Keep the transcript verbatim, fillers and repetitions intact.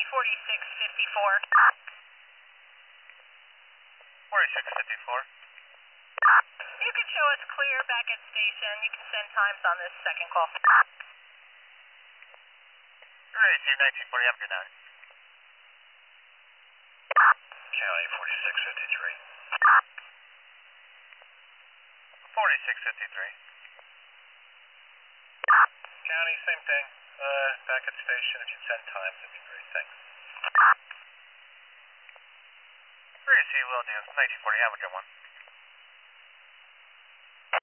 County forty-six fifty-four. forty-six fifty-four. You can show us clear back at station. You can send times on this second call. Alright, see nineteen forty after now. County forty-six fifty-three. forty-six fifty-three. County, same thing. Uh, back at station, if you send times, that'd be great. Thanks. Alright, see, will do. nineteen forty, have a good one.